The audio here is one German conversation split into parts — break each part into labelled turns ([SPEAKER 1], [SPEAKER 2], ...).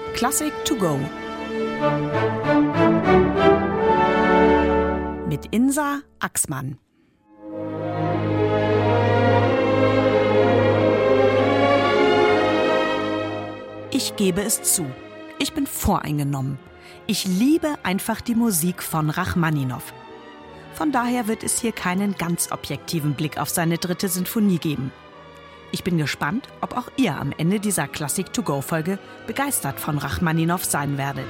[SPEAKER 1] Klassik to go mit Insa Axmann. Ich gebe es zu, ich bin voreingenommen. Ich liebe einfach die Musik von Rachmaninow. Von daher wird es hier keinen ganz objektiven Blick auf seine 3. Sinfonie geben. Ich bin gespannt, ob auch ihr am Ende dieser Klassik-to-go-Folge begeistert von Rachmaninow sein werdet.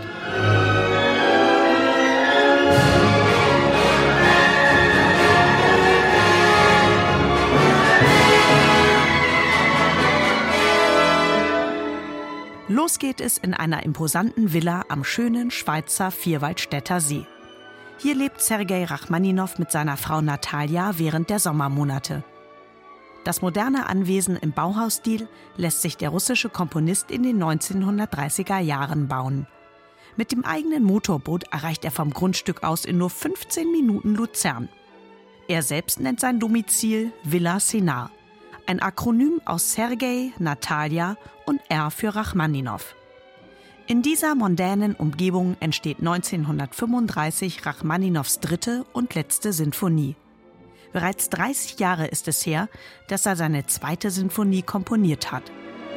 [SPEAKER 1] Los geht es in einer imposanten Villa am schönen Schweizer Vierwaldstätter See. Hier lebt Sergei Rachmaninow mit seiner Frau Natalja während der Sommermonate. Das moderne Anwesen im Bauhausstil lässt sich der russische Komponist in den 1930er Jahren bauen. Mit dem eigenen Motorboot erreicht er vom Grundstück aus in nur 15 Minuten Luzern. Er selbst nennt sein Domizil Villa Senar, ein Akronym aus Sergei, Natalja und R für Rachmaninow. In dieser mondänen Umgebung entsteht 1935 Rachmaninows 3. und letzte Sinfonie. Bereits 30 Jahre ist es her, dass er seine 2. Sinfonie komponiert hat.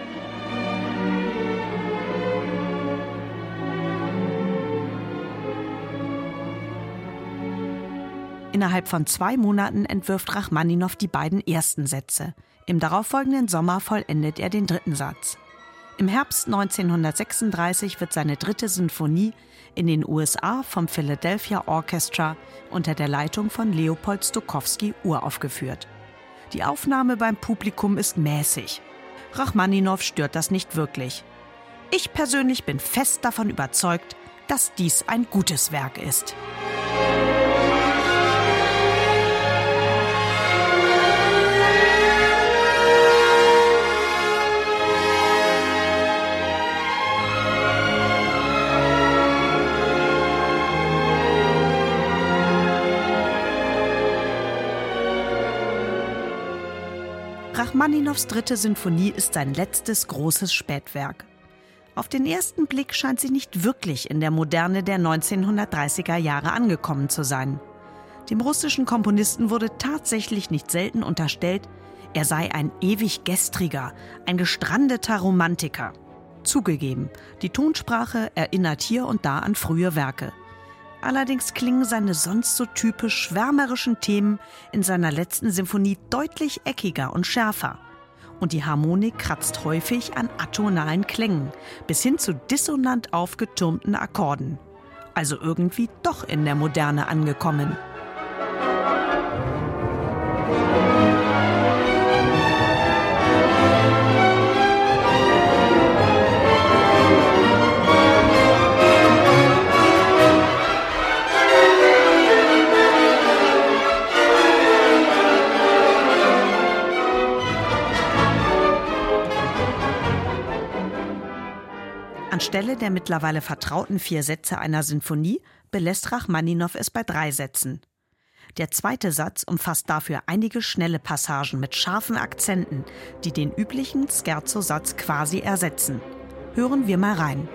[SPEAKER 1] Innerhalb von 2 Monaten entwirft Rachmaninow die beiden ersten Sätze. Im darauffolgenden Sommer vollendet er den 3. Satz. Im Herbst 1936 wird seine 3. Sinfonie in den USA vom Philadelphia Orchestra unter der Leitung von Leopold Stokowski uraufgeführt. Die Aufnahme beim Publikum ist mäßig. Rachmaninow stört das nicht wirklich. Ich persönlich bin fest davon überzeugt, dass dies ein gutes Werk ist. Rachmaninows 3. Sinfonie ist sein letztes großes Spätwerk. Auf den ersten Blick scheint sie nicht wirklich in der Moderne der 1930er Jahre angekommen zu sein. Dem russischen Komponisten wurde tatsächlich nicht selten unterstellt, er sei ein ewig gestriger, ein gestrandeter Romantiker. Zugegeben, die Tonsprache erinnert hier und da an frühe Werke. Allerdings klingen seine sonst so typisch schwärmerischen Themen in seiner letzten Sinfonie deutlich eckiger und schärfer. Und die Harmonik kratzt häufig an atonalen Klängen, bis hin zu dissonant aufgetürmten Akkorden. Also irgendwie doch in der Moderne angekommen. Anstelle der mittlerweile vertrauten 4 Sätze einer Sinfonie belässt Rachmaninow es bei 3 Sätzen. Der 2. Satz umfasst dafür einige schnelle Passagen mit scharfen Akzenten, die den üblichen Scherzo-Satz quasi ersetzen. Hören wir mal rein.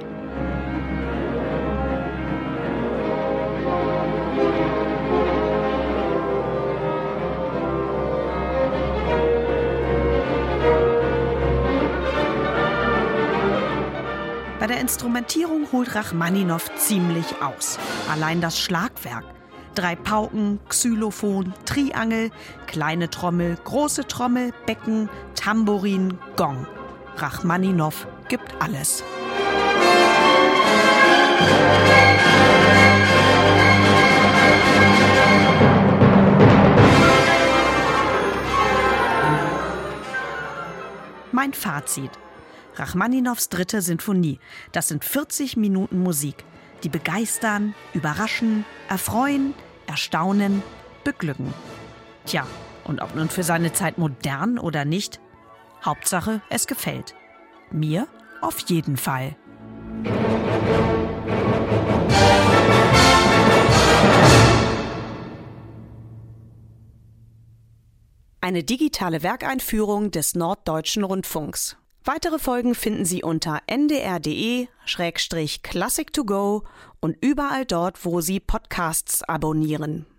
[SPEAKER 1] Bei der Instrumentierung holt Rachmaninow ziemlich aus. Allein das Schlagwerk. 3 Pauken, Xylophon, Triangel, kleine Trommel, große Trommel, Becken, Tambourin, Gong. Rachmaninow gibt alles. Mein Fazit. Rachmaninows 3. Sinfonie. Das sind 40 Minuten Musik, die begeistern, überraschen, erfreuen, erstaunen, beglücken. Tja, und ob nun für seine Zeit modern oder nicht, Hauptsache, es gefällt. Mir auf jeden Fall. Eine digitale Werkeinführung des Norddeutschen Rundfunks. Weitere Folgen finden Sie unter ndr.de/classic2go und überall dort, wo Sie Podcasts abonnieren.